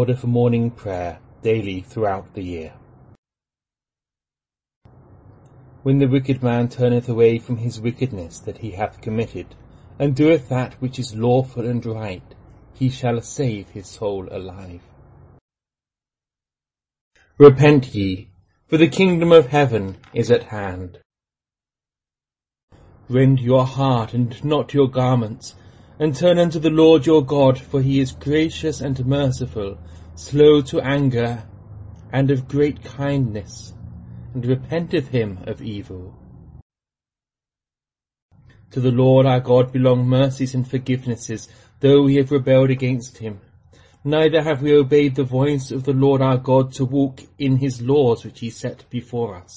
order for morning prayer daily throughout the year. When the wicked man turneth away from his wickedness that he hath committed, and doeth that which is lawful and right, he shall save his soul alive. Repent ye, for the kingdom of heaven is at hand. Rend your heart and not your garments, and turn unto the Lord your God, for he is gracious and merciful, slow to anger, and of great kindness, and repenteth him of evil. To the Lord our God belong mercies and forgivenesses, though we have rebelled against him. Neither have we obeyed the voice of the Lord our God to walk in his laws which he set before us.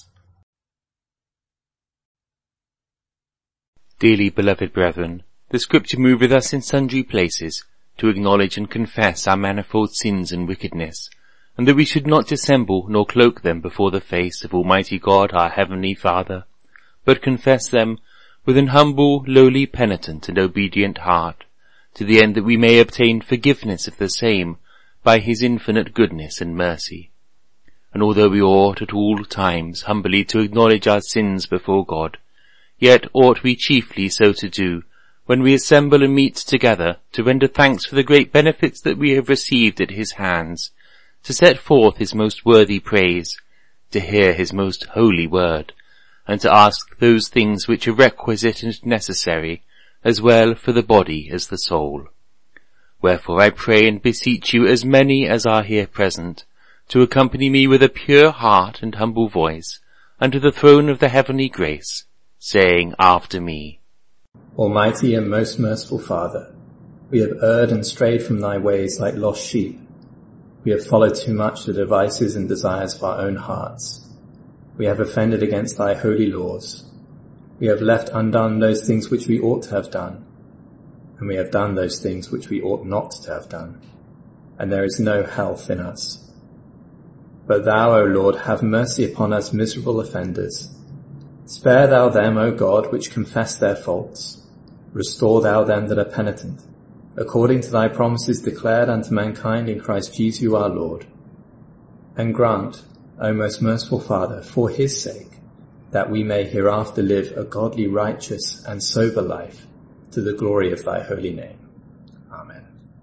Dearly beloved brethren, the Scripture moveth us in sundry places to acknowledge and confess our manifold sins and wickedness, and that we should not dissemble nor cloak them before the face of Almighty God our Heavenly Father, but confess them with an humble, lowly, penitent, and obedient heart, to the end that we may obtain forgiveness of the same by his infinite goodness and mercy. And although we ought at all times humbly to acknowledge our sins before God, yet ought we chiefly so to do when we assemble and meet together to render thanks for the great benefits that we have received at his hands, to set forth his most worthy praise, to hear his most holy word, and to ask those things which are requisite and necessary, as well for the body as the soul. Wherefore I pray and beseech you, as many as are here present, to accompany me with a pure heart and humble voice unto the throne of the heavenly grace, saying after me, Almighty and most merciful Father, we have erred and strayed from thy ways like lost sheep. We have followed too much the devices and desires of our own hearts. We have offended against thy holy laws. We have left undone those things which we ought to have done, and we have done those things which we ought not to have done, and there is no health in us. But thou, O Lord, have mercy upon us miserable offenders. Spare thou them, O God, which confess their faults. Restore thou them that are penitent, according to thy promises declared unto mankind in Christ Jesus our Lord. And grant, O most merciful Father, for his sake, that we may hereafter live a godly, righteous, and sober life, to the glory of thy holy name. Amen.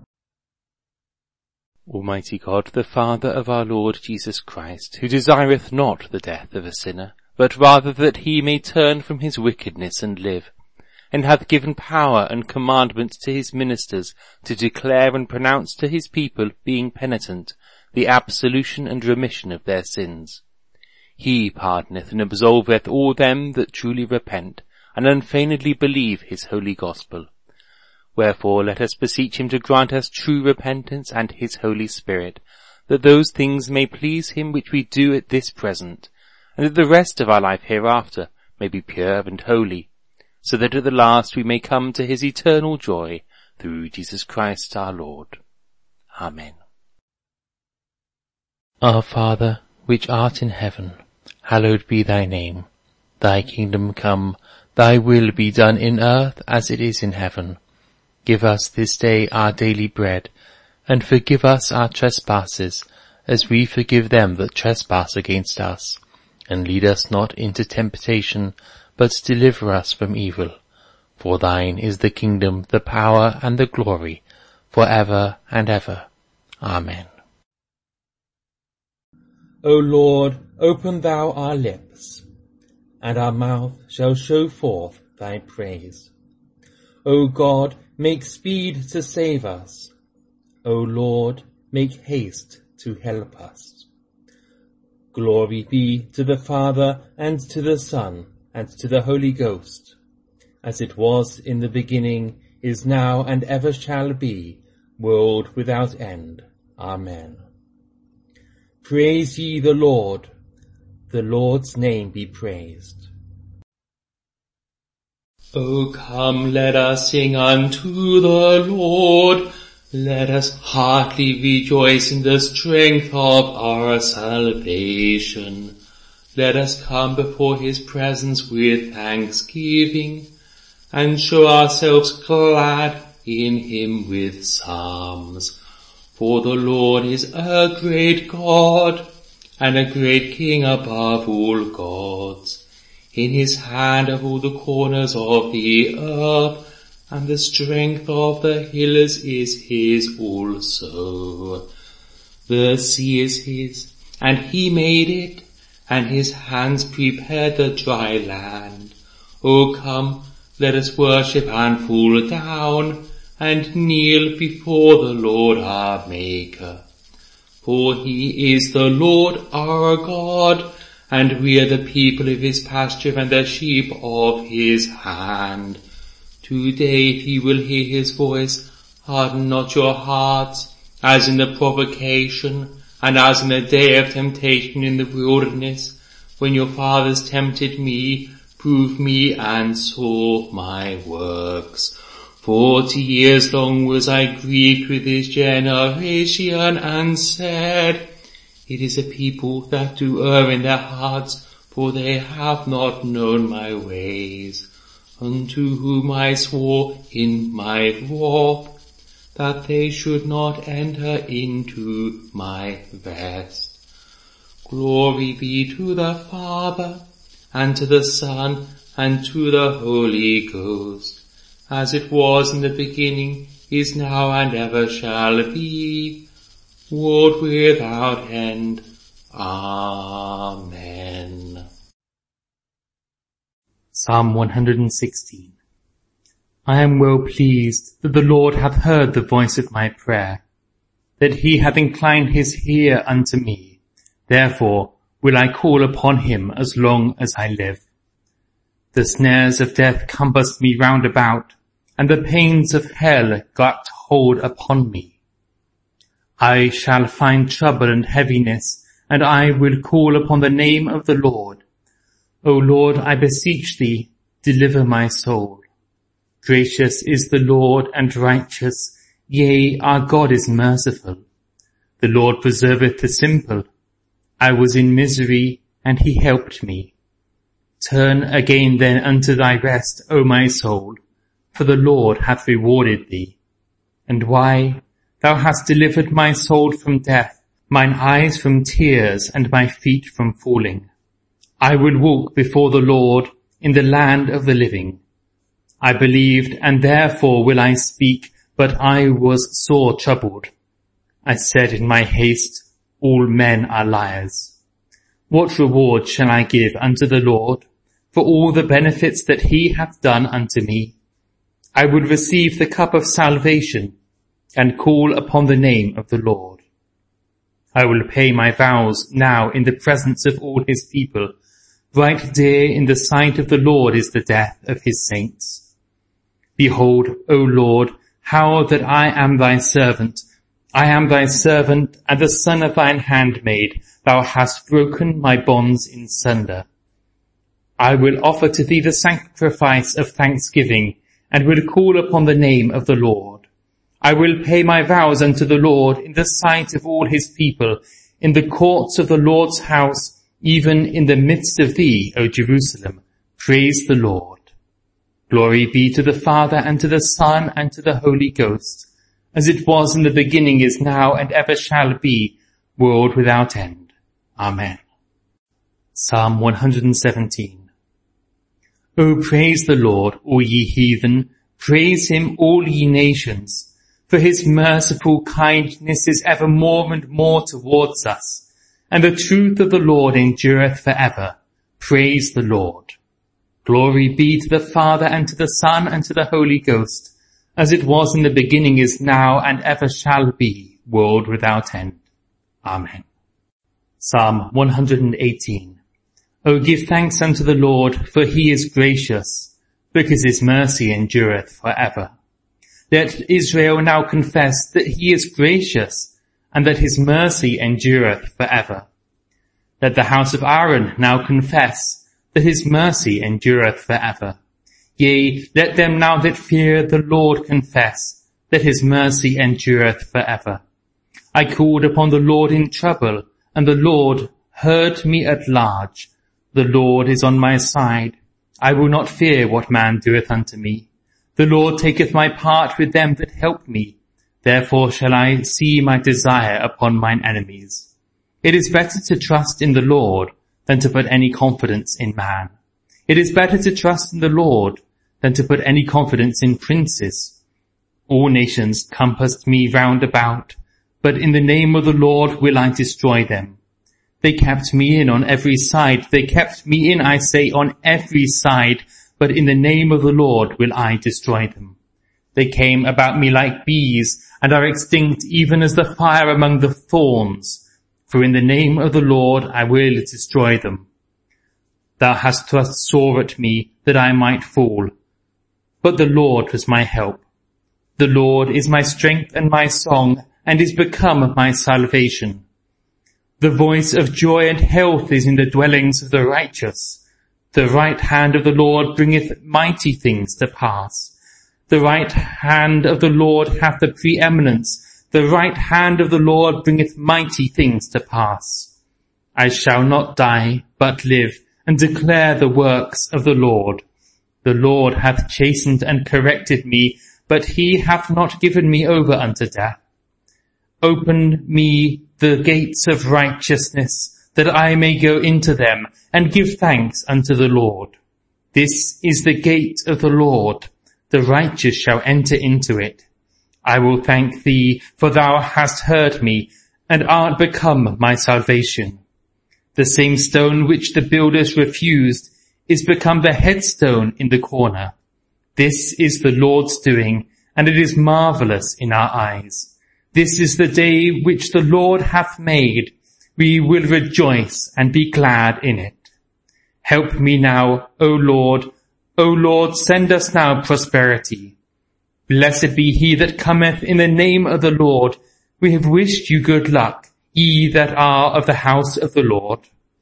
Almighty God, the Father of our Lord Jesus Christ, who desireth not the death of a sinner, but rather that he may turn from his wickedness and live, and hath given power and commandment to his ministers to declare and pronounce to his people, being penitent, the absolution and remission of their sins. He pardoneth and absolveth all them that truly repent, and unfeignedly believe his holy gospel. Wherefore let us beseech him to grant us true repentance and his Holy Spirit, that those things may please him which we do at this present, and that the rest of our life hereafter may be pure and holy, so that at the last we may come to his eternal joy, through Jesus Christ our Lord. Amen. Our Father, which art in heaven, hallowed be thy name. Thy kingdom come, thy will be done in earth as it is in heaven. Give us this day our daily bread, and forgive us our trespasses, as we forgive them that trespass against us. And lead us not into temptation, but deliver us from evil. For thine is the kingdom, the power, and the glory, for ever and ever. Amen. O Lord, open thou our lips, and our mouth shall show forth thy praise. O God, make speed to save us. O Lord, make haste to help us. Glory be to the Father, and to the Son, and to the Holy Ghost, as it was in the beginning, is now, and ever shall be, world without end. Amen. Praise ye the Lord. The Lord's name be praised. O come, let us sing unto the Lord. Let us heartily rejoice in the strength of our salvation. Let us come before his presence with thanksgiving, and show ourselves glad in him with psalms. For the Lord is a great God, and a great King above all gods. In his hand are all the corners of the earth, and the strength of the hills is his also. The sea is his, and he made it, and his hands prepared the dry land. O come, let us worship and fall down, and kneel before the Lord our Maker. For he is the Lord our God, and we are the people of his pasture and the sheep of his hand. Today if ye will hear his voice, harden not your hearts, as in the provocation, and as in the day of temptation in the wilderness, when your fathers tempted me, proved me, and saw my works. 40 years long was I grieved with this generation, and said, it is a people that do err in their hearts, for they have not known my ways. Unto whom I swore in my wrath, that they should not enter into my rest. Glory be to the Father, and to the Son, and to the Holy Ghost, as it was in the beginning, is now, and ever shall be, world without end. Amen. Psalm 116. I am well pleased that the Lord hath heard the voice of my prayer, that he hath inclined his ear unto me. Therefore will I call upon him as long as I live. The snares of death compassed me round about, and the pains of hell got hold upon me. I shall find trouble and heaviness, and I will call upon the name of the Lord. O Lord, I beseech thee, deliver my soul. Gracious is the Lord and righteous, yea, our God is merciful. The Lord preserveth the simple. I was in misery, and he helped me. Turn again then unto thy rest, O my soul, for the Lord hath rewarded thee. And why? Thou hast delivered my soul from death, mine eyes from tears, and my feet from falling. I will walk before the Lord in the land of the living. I believed, and therefore will I speak, but I was sore troubled. I said in my haste, all men are liars. What reward shall I give unto the Lord for all the benefits that he hath done unto me? I will receive the cup of salvation, and call upon the name of the Lord. I will pay my vows now in the presence of all his people. Right dear in the sight of the Lord is the death of his saints. Behold, O Lord, how that I am thy servant. I am thy servant, and the son of thine handmaid. Thou hast broken my bonds in sunder. I will offer to thee the sacrifice of thanksgiving, and will call upon the name of the Lord. I will pay my vows unto the Lord in the sight of all his people, in the courts of the Lord's house, even in the midst of thee, O Jerusalem. Praise the Lord. Glory be to the Father, and to the Son, and to the Holy Ghost, as it was in the beginning, is now, and ever shall be, world without end. Amen. Psalm 117. O praise the Lord, all ye heathen, praise him, all ye nations, for his merciful kindness is ever more and more towards us, and the truth of the Lord endureth for ever. Praise the Lord. Glory be to the Father, and to the Son, and to the Holy Ghost, as it was in the beginning, is now, and ever shall be, world without end. Amen. Psalm 118. O give thanks unto the Lord, for he is gracious, because his mercy endureth for ever. Let Israel now confess that he is gracious, and that his mercy endureth for ever. Let the house of Aaron now confess that his mercy endureth for ever. Yea, let them now that fear the Lord confess that his mercy endureth for ever. I called upon the Lord in trouble, and the Lord heard me at large. The Lord is on my side. I will not fear what man doeth unto me. The Lord taketh my part with them that help me. Therefore shall I see my desire upon mine enemies. It is better to trust in the Lord than to put any confidence in man. It is better to trust in the Lord than to put any confidence in princes. All nations compassed me round about, but in the name of the Lord will I destroy them. They kept me in on every side. They kept me in, I say, on every side, but in the name of the Lord will I destroy them. They came about me like bees, and are extinct even as the fire among the thorns. For in the name of the Lord I will destroy them. Thou hast thrust sore at me, that I might fall. But the Lord was my help. The Lord is my strength and my song, and is become my salvation. The voice of joy and health is in the dwellings of the righteous. The right hand of the Lord bringeth mighty things to pass. The right hand of the Lord hath the preeminence. The right hand of the Lord bringeth mighty things to pass. I shall not die, but live, and declare the works of the Lord. The Lord hath chastened and corrected me, but he hath not given me over unto death. Open me the gates of righteousness, that I may go into them, and give thanks unto the Lord. This is the gate of the Lord. The righteous shall enter into it. I will thank thee, for thou hast heard me, and art become my salvation. The same stone which the builders refused is become the headstone in the corner. This is the Lord's doing, and it is marvelous in our eyes. This is the day which the Lord hath made. We will rejoice and be glad in it. Help me now, O Lord. O Lord, send us now prosperity. Blessed be he that cometh in the name of the Lord. We have wished you good luck, ye that are of the house of the Lord.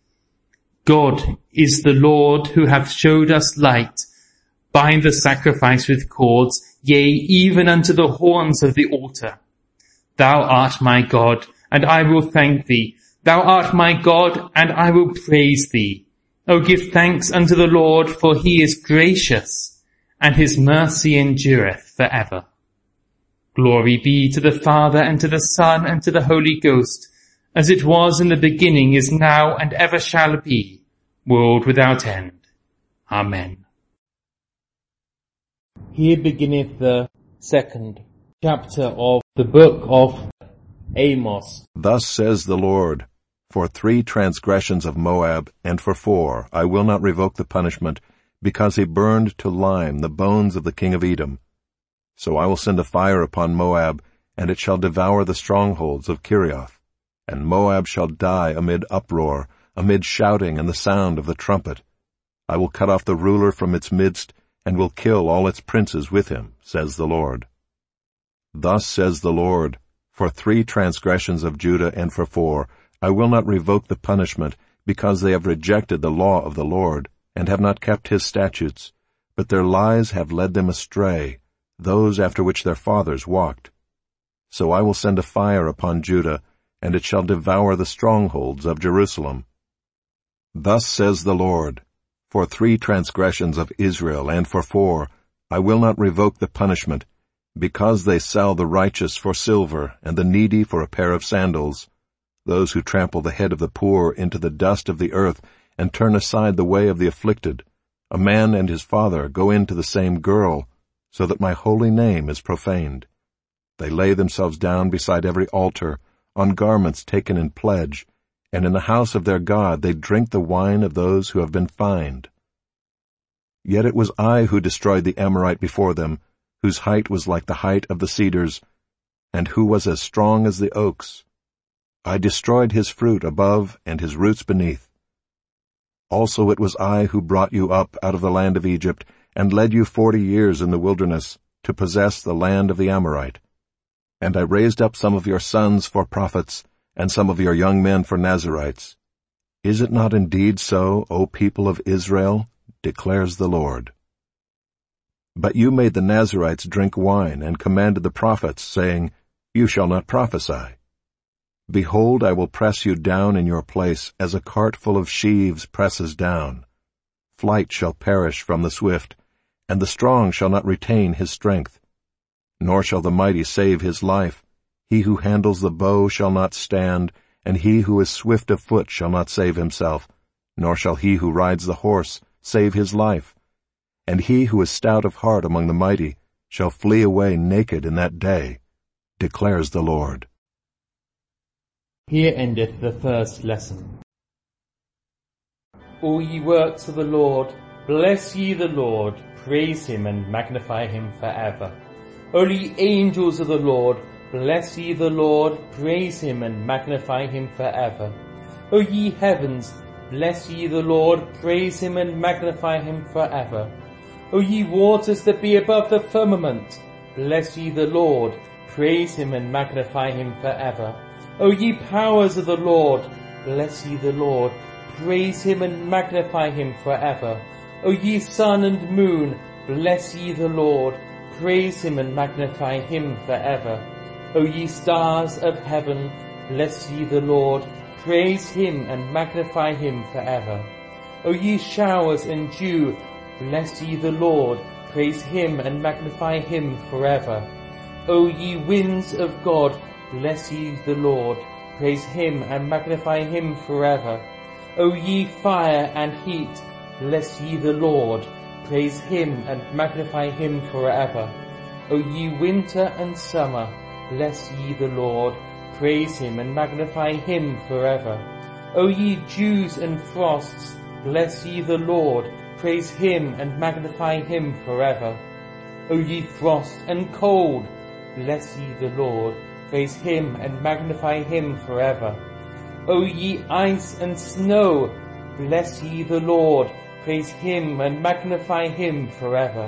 God is the Lord who hath showed us light. Bind the sacrifice with cords, yea, even unto the horns of the altar. Thou art my God, and I will thank thee. Thou art my God, and I will praise thee. O give thanks unto the Lord, for he is gracious, and his mercy endureth for ever. Glory be to the Father, and to the Son, and to the Holy Ghost, as it was in the beginning, is now, and ever shall be, world without end. Amen. Here beginneth the second chapter of the book of Amos. Thus says the Lord, for 3 transgressions of Moab, and for 4, I will not revoke the punishment, because he burned to lime the bones of the king of Edom. So I will send a fire upon Moab, and it shall devour the strongholds of Kirioth. And Moab shall die amid uproar, amid shouting and the sound of the trumpet. I will cut off the ruler from its midst, and will kill all its princes with him, says the Lord. Thus says the Lord, for 3 transgressions of Judah, and for 4, I will not revoke the punishment, because they have rejected the law of the Lord, and have not kept his statutes, but their lies have led them astray, those after which their fathers walked. So I will send a fire upon Judah, and it shall devour the strongholds of Jerusalem. Thus says the Lord, for 3 transgressions of Israel, and for 4, I will not revoke the punishment, because they sell the righteous for silver, and the needy for a pair of sandals, those who trample the head of the poor into the dust of the earth, and turn aside the way of the afflicted. A man and his father go in to the same girl, so that my holy name is profaned. They lay themselves down beside every altar, on garments taken in pledge, and in the house of their God they drink the wine of those who have been fined. Yet it was I who destroyed the Amorite before them, whose height was like the height of the cedars, and who was as strong as the oaks. I destroyed his fruit above and his roots beneath. Also it was I who brought you up out of the land of Egypt, and led you 40 years in the wilderness, to possess the land of the Amorite. And I raised up some of your sons for prophets, and some of your young men for Nazirites. Is it not indeed so, O people of Israel? Declares the Lord. But you made the Nazirites drink wine, and commanded the prophets, saying, You shall not prophesy. Behold, I will press you down in your place, as a cart full of sheaves presses down. Flight shall perish from the swift, and the strong shall not retain his strength. nor shall the mighty save his life. He who handles the bow shall not stand, and he who is swift of foot shall not save himself, nor shall he who rides the horse save his life. And he who is stout of heart among the mighty shall flee away naked in that day, declares the Lord. Here endeth the first lesson. All ye works of the Lord, bless ye the Lord, praise him and magnify him forever. O ye angels of the Lord, bless ye the Lord, praise him and magnify him forever. O ye heavens, bless ye the Lord, praise him and magnify him forever. O ye waters that be above the firmament, bless ye the Lord, praise him and magnify him forever. O ye powers of the Lord, bless ye the Lord, praise him and magnify him forever. O ye sun and moon, bless ye the Lord, praise him and magnify him forever. O ye stars of heaven, bless ye the Lord, praise him and magnify him forever. O ye showers and dew, bless ye the Lord, praise him and magnify him forever. O ye winds of God, bless ye the Lord, praise him and magnify him forever. O ye fire and heat, bless ye the Lord, praise him and magnify him forever. O ye winter and summer, bless ye the Lord, praise him and magnify him forever. O ye dews and frosts, bless ye the Lord, praise him and magnify him forever. O ye frost and cold, bless ye the Lord, praise him and magnify him forever. O ye ice and snow, bless ye the Lord, praise him and magnify him forever.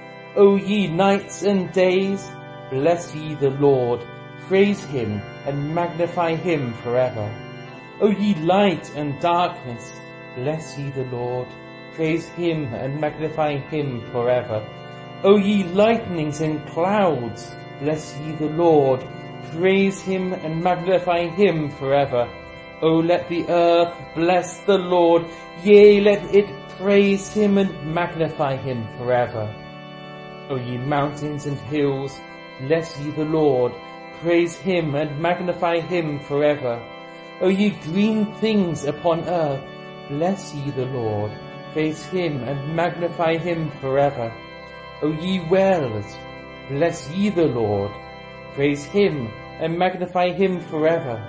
O ye nights and days, bless ye the Lord, praise him and magnify him forever. O ye light and darkness, bless ye the Lord, praise him and magnify him forever. O ye lightnings and clouds, bless ye the Lord, praise him and magnify him forever. O let the earth bless the Lord, yea, let it praise him and magnify him forever. O ye mountains and hills, bless ye the Lord, praise him and magnify him forever. O ye green things upon earth, bless ye the Lord, praise him and magnify him forever. O ye wells, bless ye the Lord, praise him and magnify him forever.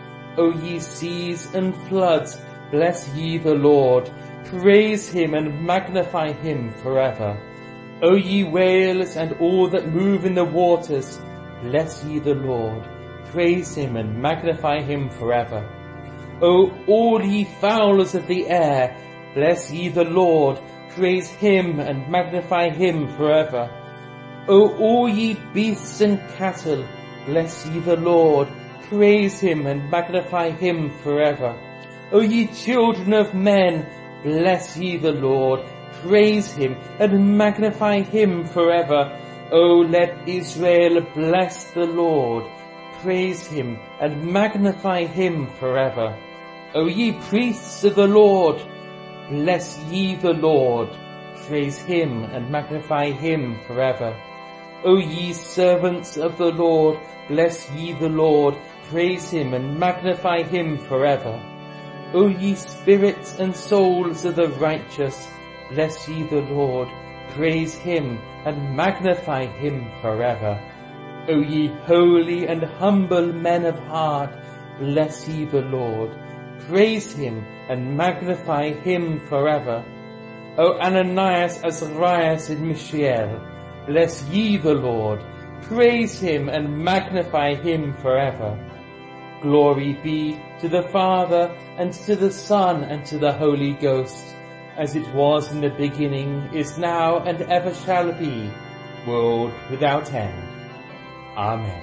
O ye seas and floods, bless ye the Lord, praise him and magnify him forever. O ye whales and all that move in the waters, bless ye the Lord, praise him and magnify him forever. O all ye fowlers of the air, bless ye the Lord, praise him and magnify him forever. O all ye beasts and cattle, bless ye the Lord, praise him and magnify him forever. O ye children of men, bless ye the Lord, praise him and magnify him forever. O let Israel bless the Lord, praise him and magnify him forever. O ye priests of the Lord, bless ye the Lord, praise him and magnify him forever. O ye servants of the Lord, bless ye the Lord, praise him and magnify him forever. O ye spirits and souls of the righteous, bless ye the Lord, praise him and magnify him forever. O ye holy and humble men of heart, bless ye the Lord, praise him and magnify him forever. O Ananias, Azarias, and Mishael, bless ye the Lord, praise him and magnify him forever. Glory be to the Father, and to the Son, and to the Holy Ghost, as it was in the beginning, is now, and ever shall be, world without end. Amen.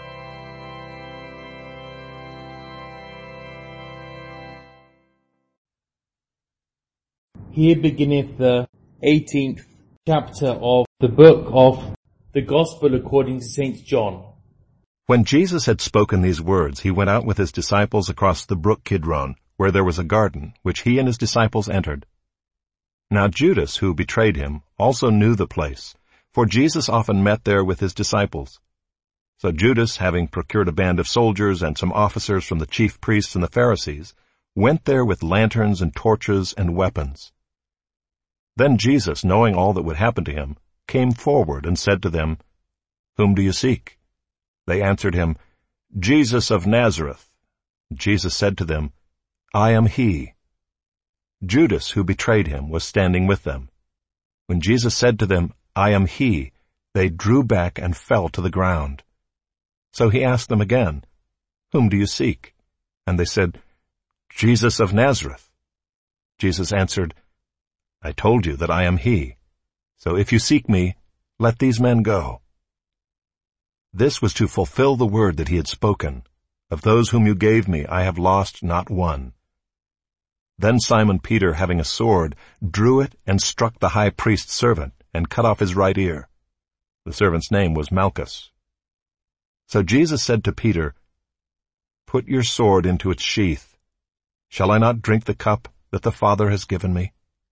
Here beginneth the 18th chapter of the book of the Gospel according to St. John. When Jesus had spoken these words, he went out with his disciples across the brook Kidron, where there was a garden, which he and his disciples entered. Now Judas, who betrayed him, also knew the place, for Jesus often met there with his disciples. So Judas, having procured a band of soldiers and some officers from the chief priests and the Pharisees, went there with lanterns and torches and weapons. Then Jesus, knowing all that would happen to him, came forward and said to them, "Whom do you seek?" They answered him, "Jesus of Nazareth." Jesus said to them, "I am he." Judas, who betrayed him, was standing with them. When Jesus said to them, "I am he," they drew back and fell to the ground. So he asked them again, "Whom do you seek?" And they said, "Jesus of Nazareth." Jesus answered, "I told you that I am he. So if you seek me, let these men go." This was to fulfill the word that he had spoken, "Of those whom you gave me, I have lost not one." Then Simon Peter, having a sword, drew it and struck the high priest's servant and cut off his right ear. The servant's name was Malchus. So Jesus said to Peter, "Put your sword into its sheath. Shall I not drink the cup that the Father has given me?"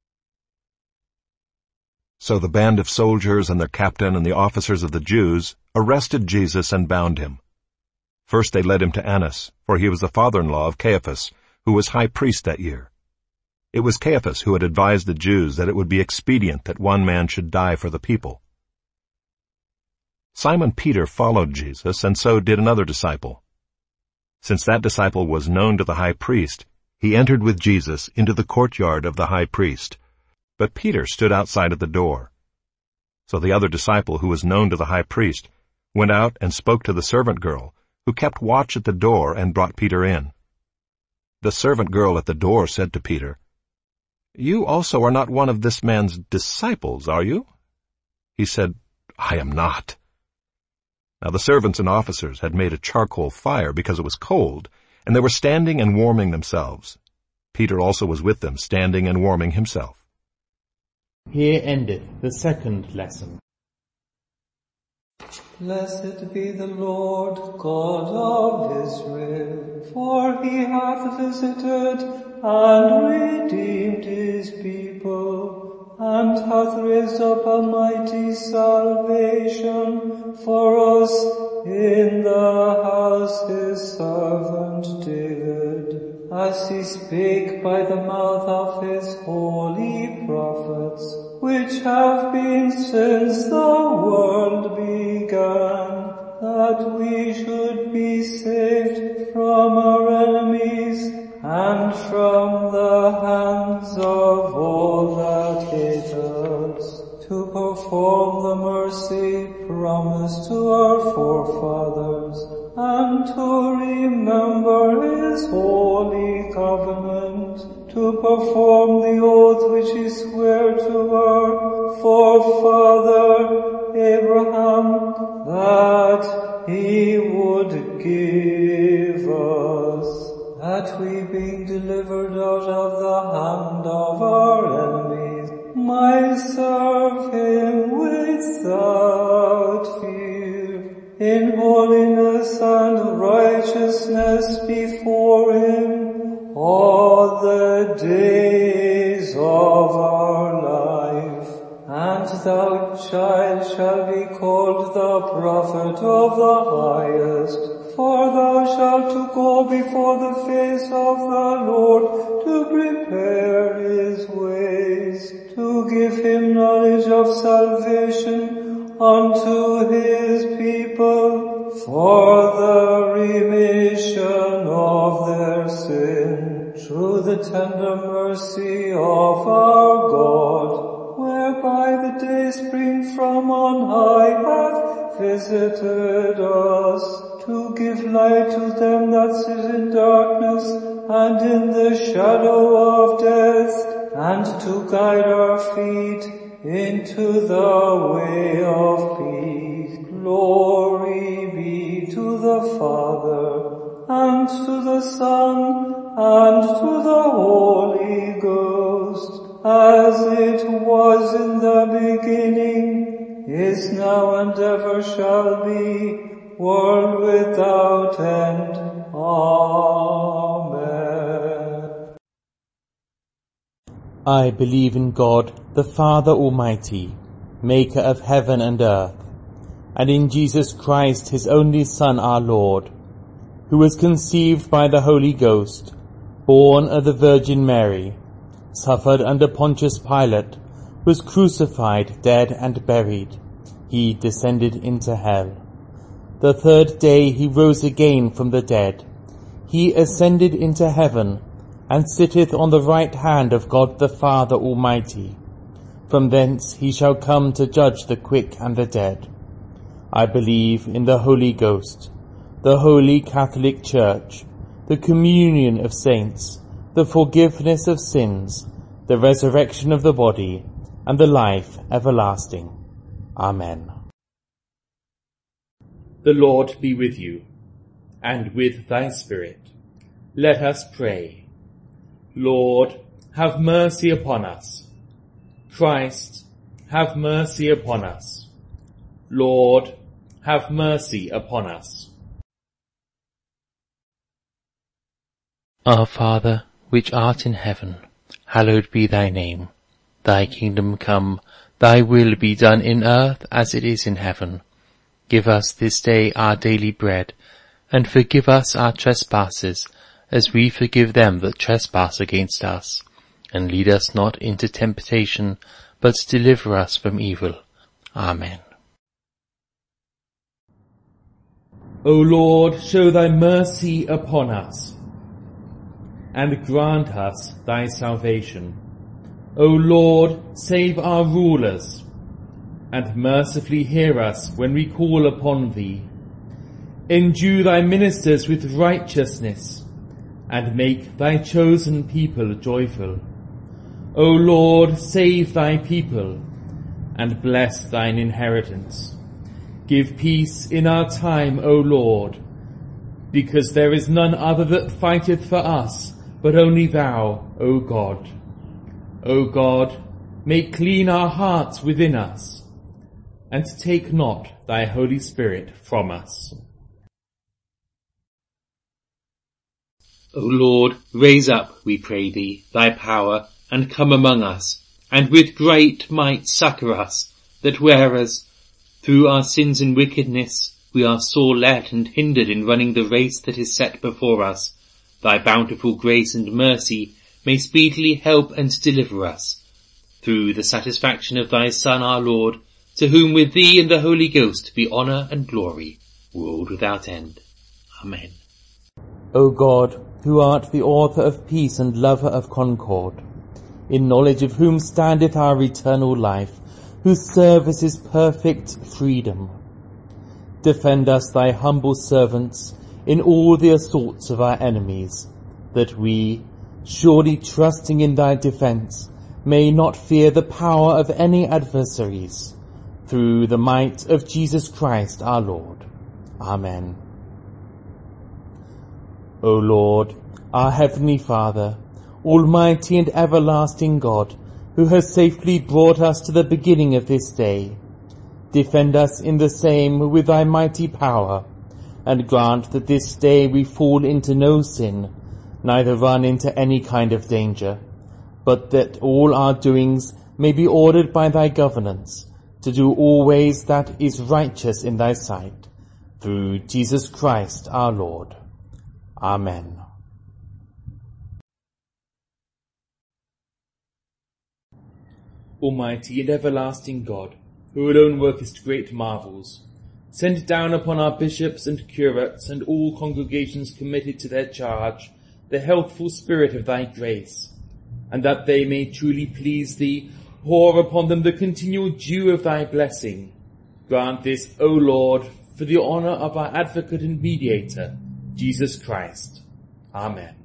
So the band of soldiers and their captain and the officers of the Jews arrested Jesus and bound him. First they led him to Annas, for he was the father-in-law of Caiaphas, who was high priest that year. It was Caiaphas who had advised the Jews that it would be expedient that one man should die for the people. Simon Peter followed Jesus, and so did another disciple. Since that disciple was known to the high priest, he entered with Jesus into the courtyard of the high priest. But Peter stood outside at the door. So the other disciple, who was known to the high priest, went out and spoke to the servant girl, who kept watch at the door, and brought Peter in. The servant girl at the door said to Peter, "You also are not one of this man's disciples, are you?" He said, "I am not." Now the servants and officers had made a charcoal fire because it was cold, and they were standing and warming themselves. Peter also was with them, standing and warming himself. Here endeth the second lesson. Blessed be the Lord God of Israel, for he hath visited and redeemed his people, and hath raised up a mighty salvation for us in the house his servant David, as he spake by the mouth of his holy prophets, which have been since the world began, that we should be saved from our enemies and from the hands of all that hate us, to perform the mercy promised to our forefathers, and to remember his holy covenant, to perform the oath which he sware to our forefather Abraham, that he would give us, that we, being delivered out of the hand of our enemies, might serve him without fear, in holiness and righteousness before him all the days of our life. And thou, child, shalt be called the prophet of the highest, for thou shalt to go before the face of the Lord, to prepare his ways, to give him knowledge of salvation unto his people, for the remission of their sin, through the tender mercy of our God, whereby the day spring from on high hath visited us, to give light to them that sit in darkness and in the shadow of death, and to guide our feet into the way of peace. Glory be to the Father, and to the Son, and to the Holy Ghost, as it was in the beginning, is now, and ever shall be, world without end. Amen. I believe in God, the Father Almighty, maker of heaven and earth, and in Jesus Christ, his only Son, our Lord, who was conceived by the Holy Ghost, born of the Virgin Mary, suffered under Pontius Pilate, was crucified, dead, and buried. He descended into hell. The third day he rose again from the dead. He ascended into heaven, and sitteth on the right hand of God the Father Almighty. From thence he shall come to judge the quick and the dead. I believe in the Holy Ghost, the Holy Catholic Church, the communion of saints, the forgiveness of sins, the resurrection of the body, and the life everlasting. Amen. The Lord be with you, and with thy spirit. Let us pray. Lord, have mercy upon us. Christ, have mercy upon us. Lord, have mercy upon us. Our Father, which art in heaven, hallowed be thy name. Thy kingdom come, thy will be done in earth as it is in heaven. Give us this day our daily bread, and forgive us our trespasses, as we forgive them that trespass against us. And lead us not into temptation, but deliver us from evil. Amen. O Lord, show thy mercy upon us, and grant us thy salvation. O Lord, save our rulers, and mercifully hear us when we call upon thee. Endue thy ministers with righteousness, and make thy chosen people joyful. O Lord, save thy people, and bless thine inheritance. Give peace in our time, O Lord, because there is none other that fighteth for us, but only thou, O God. O God, make clean our hearts within us, and take not thy Holy Spirit from us. O Lord, raise up, we pray thee, thy power, and come among us, and with great might succour us, that whereas, through our sins and wickedness, we are sore let and hindered in running the race that is set before us, thy bountiful grace and mercy may speedily help and deliver us, through the satisfaction of thy Son our Lord, to whom with thee and the Holy Ghost be honour and glory, world without end. Amen. O God, who art the author of peace and lover of concord, in knowledge of whom standeth our eternal life, whose service is perfect freedom, defend us, thy humble servants, in all the assaults of our enemies, that we, surely trusting in thy defence, may not fear the power of any adversaries, through the might of Jesus Christ our Lord. Amen. O Lord, our heavenly Father, almighty and everlasting God, who has safely brought us to the beginning of this day, defend us in the same with thy mighty power, and grant that this day we fall into no sin, neither run into any kind of danger, but that all our doings may be ordered by thy governance, to do always that is righteous in thy sight, through Jesus Christ our Lord. Amen. Almighty and everlasting God, who alone workest great marvels, send down upon our bishops and curates and all congregations committed to their charge the healthful spirit of thy grace, and that they may truly please thee, pour upon them the continual dew of thy blessing. Grant this, O Lord, for the honour of our advocate and mediator, Jesus Christ. Amen.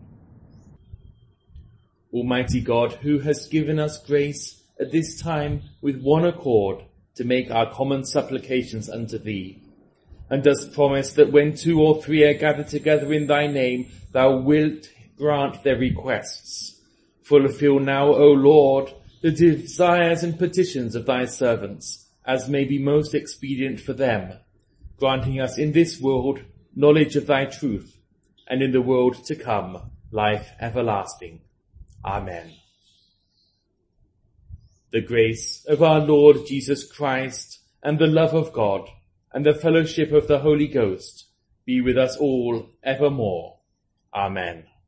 Almighty God, who hast given us grace at this time with one accord to make our common supplications unto thee, and dost promise that when 2 or 3 are gathered together in thy name, thou wilt grant their requests. Fulfill now, O Lord, the desires and petitions of thy servants, as may be most expedient for them, granting us in this world knowledge of thy truth, and in the world to come life everlasting. Amen. The grace of our Lord Jesus Christ, and the love of God, and the fellowship of the Holy Ghost be with us all evermore. Amen.